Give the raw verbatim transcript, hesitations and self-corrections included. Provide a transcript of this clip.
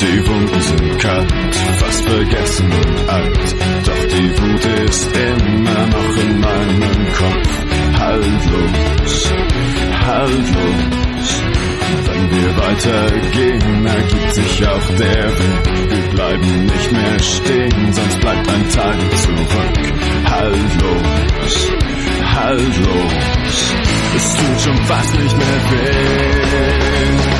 Die Wunden sind kalt, fast vergessen und alt, doch die Wut ist immer noch in meinem Kopf. Haltlos, haltlos. Wenn wir weitergehen, ergibt sich auch der Weg. Wir bleiben nicht mehr stehen, sonst bleibt ein Teil zurück. Haltlos, haltlos. Es tut schon fast nicht mehr weh.